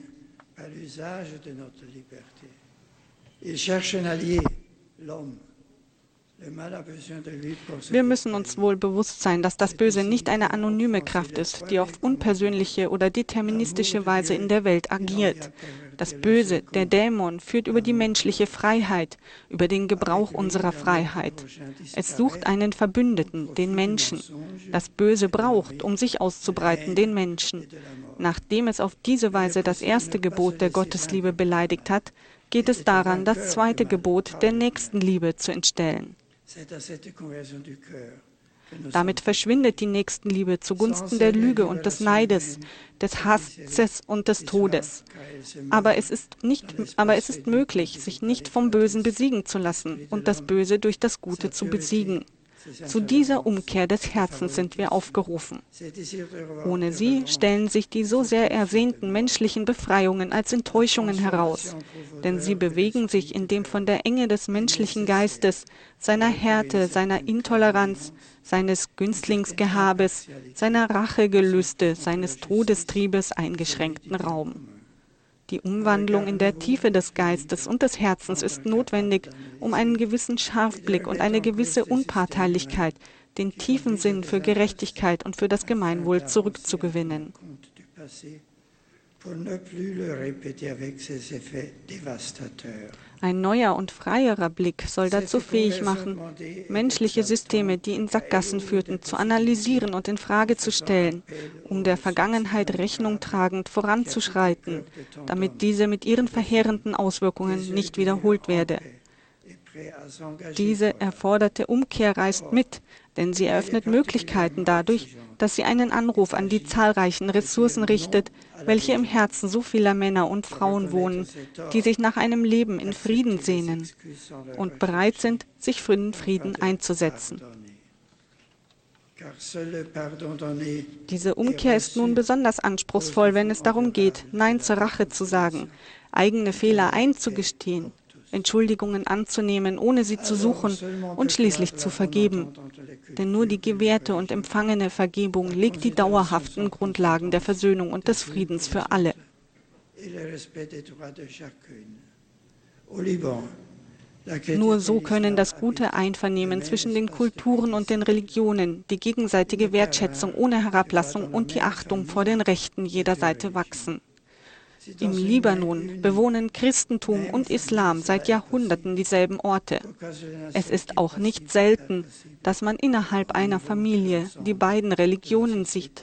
Wir müssen uns wohl bewusst sein, dass das Böse nicht eine anonyme Kraft ist, die auf unpersönliche oder deterministische Weise in der Welt agiert. Das Böse, der Dämon, führt über die menschliche Freiheit, über den Gebrauch unserer Freiheit. Es sucht einen Verbündeten, den Menschen. Das Böse braucht, um sich auszubreiten, den Menschen. Nachdem es auf diese Weise das erste Gebot der Gottesliebe beleidigt hat, geht es daran, das zweite Gebot der Nächstenliebe zu entstellen. Damit verschwindet die Nächstenliebe zugunsten der Lüge und des Neides, des Hasses und des Todes. Aber es ist nicht, aber es ist möglich, sich nicht vom Bösen besiegen zu lassen und das Böse durch das Gute zu besiegen. Zu dieser Umkehr des Herzens sind wir aufgerufen. Ohne sie stellen sich die so sehr ersehnten menschlichen Befreiungen als Enttäuschungen heraus, denn sie bewegen sich in dem von der Enge des menschlichen Geistes, seiner Härte, seiner Intoleranz, seines Günstlingsgehabes, seiner Rachegelüste, seines Todestriebes eingeschränkten Raum. Die Umwandlung in der Tiefe des Geistes und des Herzens ist notwendig, um einen gewissen Scharfblick und eine gewisse Unparteilichkeit, den tiefen Sinn für Gerechtigkeit und für das Gemeinwohl zurückzugewinnen. Ein neuer und freierer Blick soll dazu fähig machen, menschliche Systeme, die in Sackgassen führten, zu analysieren und in Frage zu stellen, um der Vergangenheit Rechnung tragend voranzuschreiten, damit diese mit ihren verheerenden Auswirkungen nicht wiederholt werde. Diese erforderte Umkehr reißt mit, denn sie eröffnet Möglichkeiten dadurch, dass sie einen Anruf an die zahlreichen Ressourcen richtet, welche im Herzen so vieler Männer und Frauen wohnen, die sich nach einem Leben in Frieden sehnen und bereit sind, sich für den Frieden einzusetzen. Diese Umkehr ist nun besonders anspruchsvoll, wenn es darum geht, Nein zur Rache zu sagen, eigene Fehler einzugestehen, Entschuldigungen anzunehmen, ohne sie zu suchen und schließlich zu vergeben. Denn nur die gewährte und empfangene Vergebung legt die dauerhaften Grundlagen der Versöhnung und des Friedens für alle. Nur so können das gute Einvernehmen zwischen den Kulturen und den Religionen, die gegenseitige Wertschätzung ohne Herablassung und die Achtung vor den Rechten jeder Seite wachsen. Im Libanon bewohnen Christentum und Islam seit Jahrhunderten dieselben Orte. Es ist auch nicht selten, dass man innerhalb einer Familie die beiden Religionen sieht.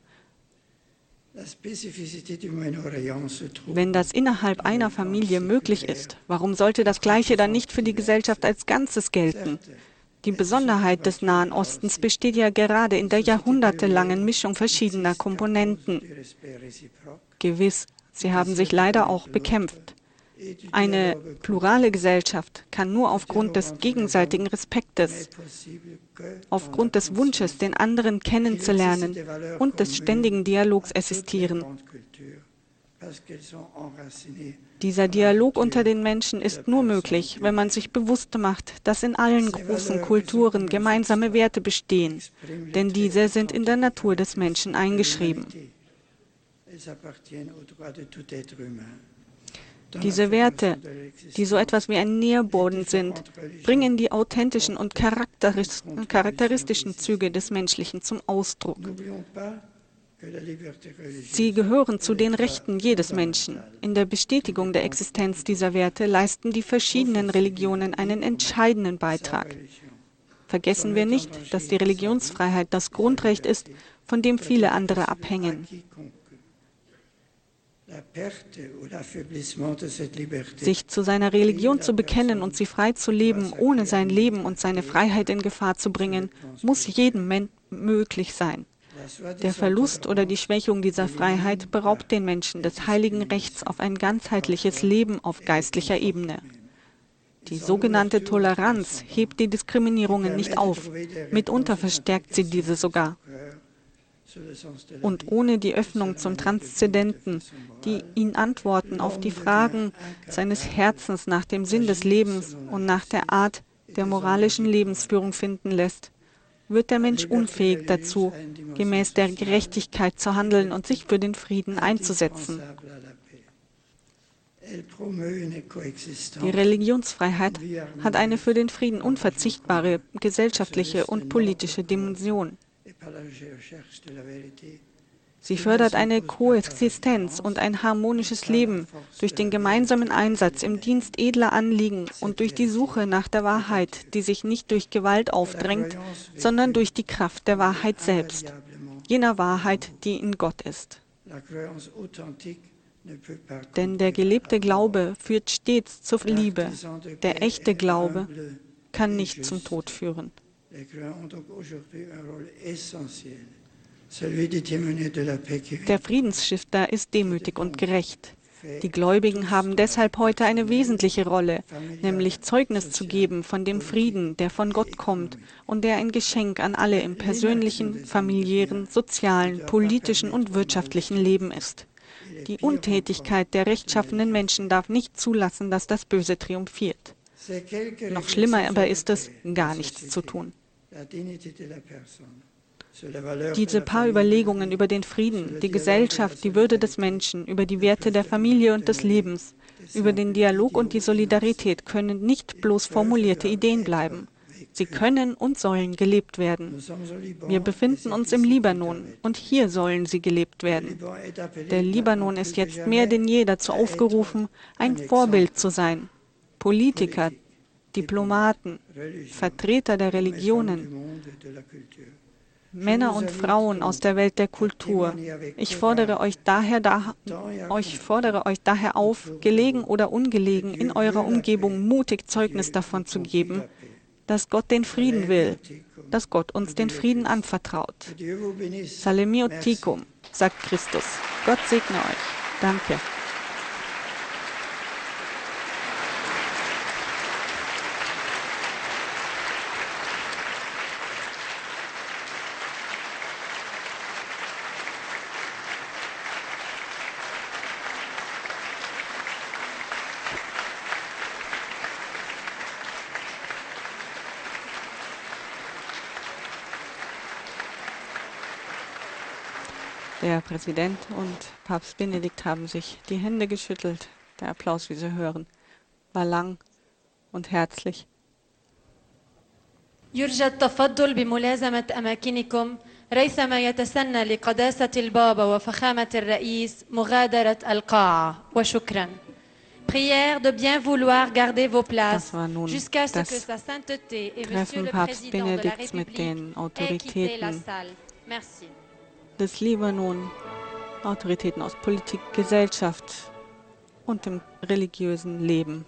Wenn das innerhalb einer Familie möglich ist, warum sollte das Gleiche dann nicht für die Gesellschaft als Ganzes gelten? Die Besonderheit des Nahen Ostens besteht ja gerade in der jahrhundertelangen Mischung verschiedener Komponenten. Gewiss, sie haben sich leider auch bekämpft. Eine plurale Gesellschaft kann nur aufgrund des gegenseitigen Respektes, aufgrund des Wunsches, den anderen kennenzulernen und des ständigen Dialogs existieren. Dieser Dialog unter den Menschen ist nur möglich, wenn man sich bewusst macht, dass in allen großen Kulturen gemeinsame Werte bestehen, denn diese sind in der Natur des Menschen eingeschrieben. Diese Werte, die so etwas wie ein Nährboden sind, bringen die authentischen und charakteristischen Züge des Menschlichen zum Ausdruck. Sie gehören zu den Rechten jedes Menschen. In der Bestätigung der Existenz dieser Werte leisten die verschiedenen Religionen einen entscheidenden Beitrag. Vergessen wir nicht, dass die Religionsfreiheit das Grundrecht ist, von dem viele andere abhängen. Sich zu seiner Religion zu bekennen und sie frei zu leben, ohne sein Leben und seine Freiheit in Gefahr zu bringen, muss jedem Menschen möglich sein. Der Verlust oder die Schwächung dieser Freiheit beraubt den Menschen des heiligen Rechts auf ein ganzheitliches Leben auf geistlicher Ebene. Die sogenannte Toleranz hebt die Diskriminierungen nicht auf, mitunter verstärkt sie diese sogar. Und ohne die Öffnung zum Transzendenten, die ihn Antworten auf die Fragen seines Herzens nach dem Sinn des Lebens und nach der Art der moralischen Lebensführung finden lässt, wird der Mensch unfähig dazu, gemäß der Gerechtigkeit zu handeln und sich für den Frieden einzusetzen. Die Religionsfreiheit hat eine für den Frieden unverzichtbare gesellschaftliche und politische Dimension. Sie fördert eine Koexistenz und ein harmonisches Leben durch den gemeinsamen Einsatz im Dienst edler Anliegen und durch die Suche nach der Wahrheit, die sich nicht durch Gewalt aufdrängt, sondern durch die Kraft der Wahrheit selbst, jener Wahrheit, die in Gott ist. Denn der gelebte Glaube führt stets zur Liebe, der echte Glaube kann nicht zum Tod führen. Der Friedensstifter ist demütig und gerecht. Die Gläubigen haben deshalb heute eine wesentliche Rolle, nämlich Zeugnis zu geben von dem Frieden, der von Gott kommt und der ein Geschenk an alle im persönlichen, familiären, sozialen, politischen und wirtschaftlichen Leben ist. Die Untätigkeit der rechtschaffenen Menschen darf nicht zulassen, dass das Böse triumphiert. Noch schlimmer aber ist es, gar nichts zu tun. Diese paar Überlegungen über den Frieden, die Gesellschaft, die Würde des Menschen, über die Werte der Familie und des Lebens, über den Dialog und die Solidarität können nicht bloß formulierte Ideen bleiben. Sie können und sollen gelebt werden. Wir befinden uns im Libanon und hier sollen sie gelebt werden. Der Libanon ist jetzt mehr denn je dazu aufgerufen, ein Vorbild zu sein. Politiker, Diplomaten, Vertreter der Religionen, Männer und Frauen aus der Welt der Kultur. Ich fordere euch daher, da, euch fordere euch daher auf, gelegen oder ungelegen, in eurer Umgebung mutig Zeugnis davon zu geben, dass Gott den Frieden will, dass Gott uns den Frieden anvertraut. Salemio Tikum, sagt Christus. Gott segne euch. Danke. Der Präsident und Papst Benedikt haben sich die Hände geschüttelt. Der Applaus, wie Sie hören, war lang und herzlich. يرجى التفضل بملازمة أماكنكم ريثما يتسنى لقداسة البابا وفخامة الرئيس مغادرة القاعة وشكرا. Prière de bien vouloir garder vos places jusqu'à ce que sa sainteté et Monsieur le Président de la République aient quitté la salle. Merci. Des Libanon, Autoritäten aus Politik, Gesellschaft und dem religiösen Leben.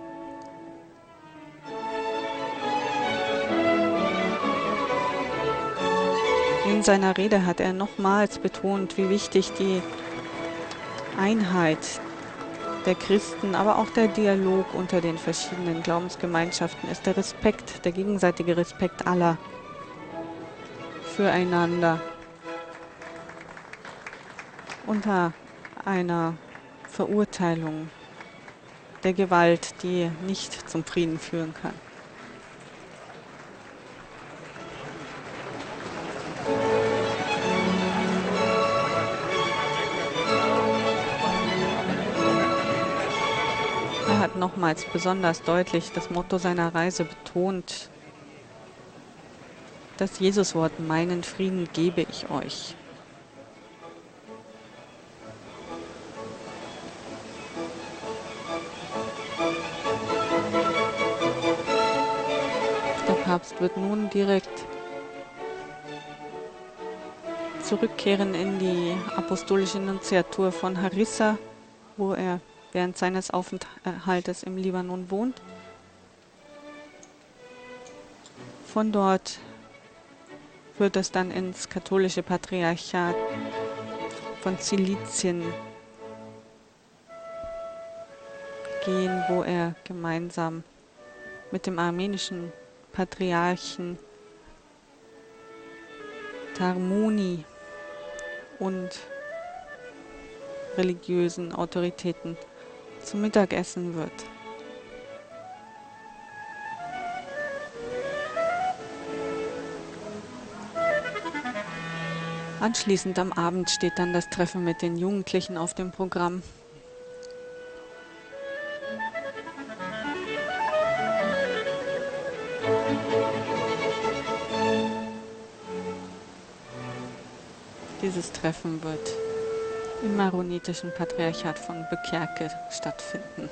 In seiner Rede hat er nochmals betont, wie wichtig die Einheit der Christen, aber auch der Dialog unter den verschiedenen Glaubensgemeinschaften ist, der Respekt, der gegenseitige Respekt aller füreinander unter einer Verurteilung der Gewalt, die nicht zum Frieden führen kann. Er hat nochmals besonders deutlich das Motto seiner Reise betont, das Jesuswort, meinen Frieden gebe ich euch. Der Papst wird nun direkt zurückkehren in die apostolische Nunziatur von Harissa, wo er während seines Aufenthaltes im Libanon wohnt. Von dort wird es dann ins katholische Patriarchat von Zilizien gehen, wo er gemeinsam mit dem armenischen Patriarchen Tarmuni und religiösen Autoritäten zum Mittagessen wird. Anschließend am Abend steht dann das Treffen mit den Jugendlichen auf dem Programm. Dieses Treffen wird im maronitischen Patriarchat von Bökkerke stattfinden.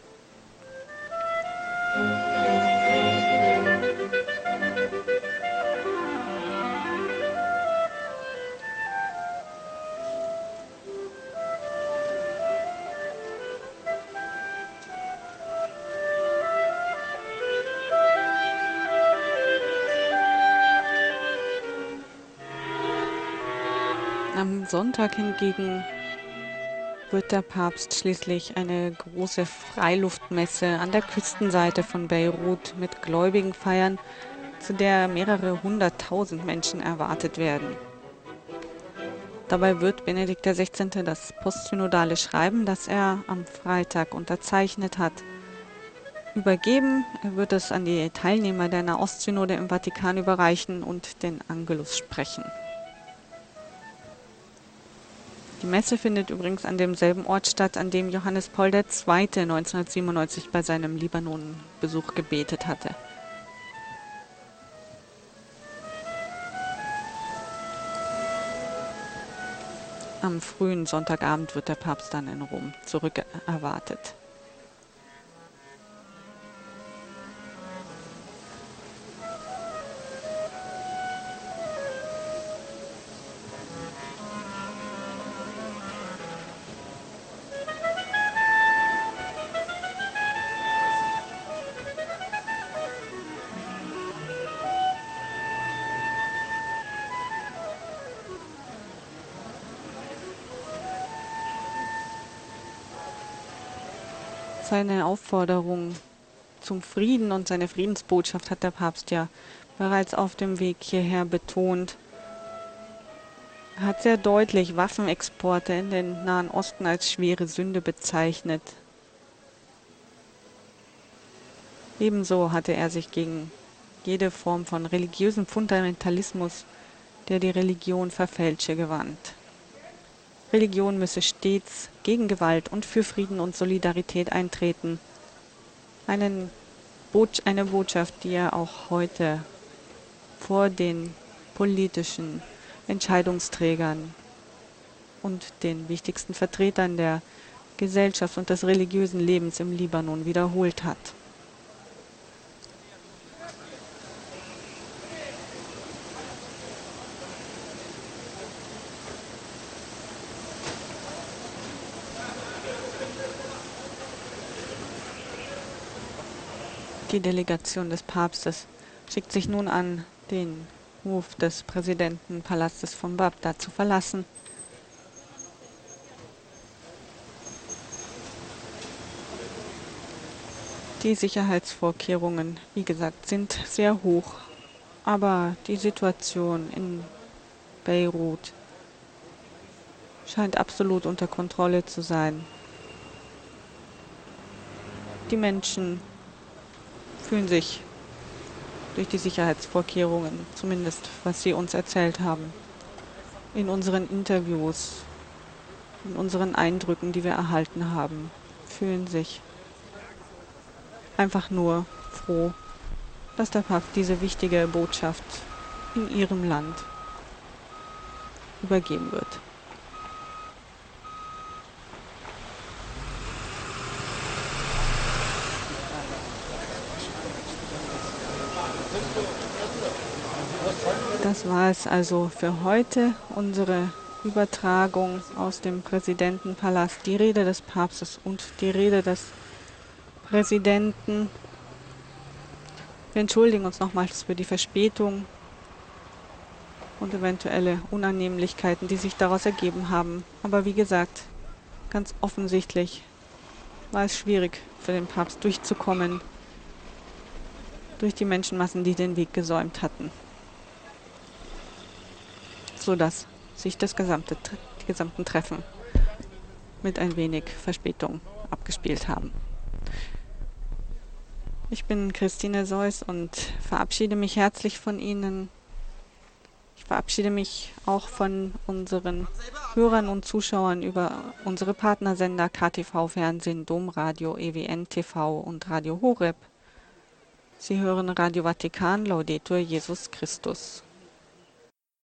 Am Sonntag hingegen wird der Papst schließlich eine große Freiluftmesse an der Küstenseite von Beirut mit Gläubigen feiern, zu der mehrere hunderttausend Menschen erwartet werden. Dabei wird Benedikt der Sechzehnte das postsynodale Schreiben, das er am Freitag unterzeichnet hat, übergeben. Er wird es an die Teilnehmer der Nahostsynode im Vatikan überreichen und den Angelus sprechen. Die Messe findet übrigens an demselben Ort statt, an dem Johannes Paul der Zweite neunzehnhundertsiebenundneunzig bei seinem Libanon-Besuch gebetet hatte. Am frühen Sonntagabend wird der Papst dann in Rom zurück erwartet. Seine Aufforderung zum Frieden und seine Friedensbotschaft hat der Papst ja bereits auf dem Weg hierher betont. Er hat sehr deutlich Waffenexporte in den Nahen Osten als schwere Sünde bezeichnet. Ebenso hatte er sich gegen jede Form von religiösem Fundamentalismus, der die Religion verfälsche, gewandt. Religion müsse stets gegen Gewalt und für Frieden und Solidarität eintreten. Einen Bot- eine Botschaft, die er auch heute vor den politischen Entscheidungsträgern und den wichtigsten Vertretern der Gesellschaft und des religiösen Lebens im Libanon wiederholt hat. Die Delegation des Papstes schickt sich nun an, den Hof des Präsidentenpalastes von Bagdad zu verlassen. Die Sicherheitsvorkehrungen, wie gesagt, sind sehr hoch, aber die Situation in Beirut scheint absolut unter Kontrolle zu sein. Die Menschen fühlen sich durch die Sicherheitsvorkehrungen, zumindest was sie uns erzählt haben, in unseren Interviews, in unseren Eindrücken, die wir erhalten haben, fühlen sich einfach nur froh, dass der Papst diese wichtige Botschaft in ihrem Land übergeben wird. Das war es also für heute, unsere Übertragung aus dem Präsidentenpalast, die Rede des Papstes und die Rede des Präsidenten. Wir entschuldigen uns nochmals für die Verspätung und eventuelle Unannehmlichkeiten, die sich daraus ergeben haben. Aber wie gesagt, ganz offensichtlich war es schwierig für den Papst durchzukommen durch die Menschenmassen, die den Weg gesäumt hatten, sodass sich das gesamte, die gesamten Treffen mit ein wenig Verspätung abgespielt haben. Ich bin Christine Seuss und verabschiede mich herzlich von Ihnen. Ich verabschiede mich auch von unseren Hörern und Zuschauern über unsere Partnersender K T V Fernsehen, Domradio, E W N T V und Radio Horeb. Sie hören Radio Vatikan, Laudetur Jesus Christus.